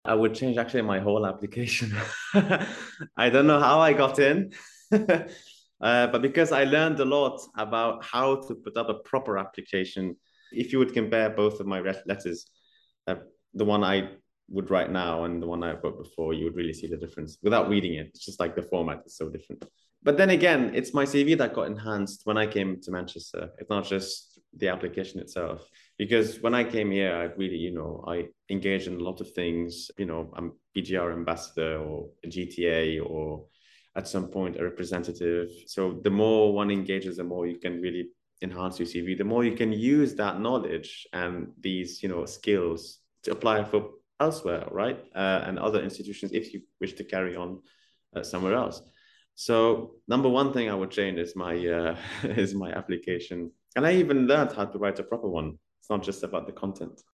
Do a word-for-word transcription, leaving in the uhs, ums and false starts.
I would change actually my whole application. I don't know how I got in, uh, but because I learned a lot about how to put up a proper application. If you would compare both of my letters, uh, the one I would write now and the one I wrote before, you would really see the difference without reading it. It's just like the format is so different. But then again, it's my C V that got enhanced when I came to Manchester. It's not just the application itself. Because when I came here, I really, you know, I engaged in a lot of things. You know, I'm B G R ambassador or a G T A or at some point a representative. So the more one engages, the more you can really enhance your C V, the more you can use that knowledge and these, you know, skills to apply for elsewhere, right? Uh, and other institutions if you wish to carry on uh, somewhere else. So number one thing I would change is my uh, is my application, and I even learned how to write a proper one. It's not just about the content.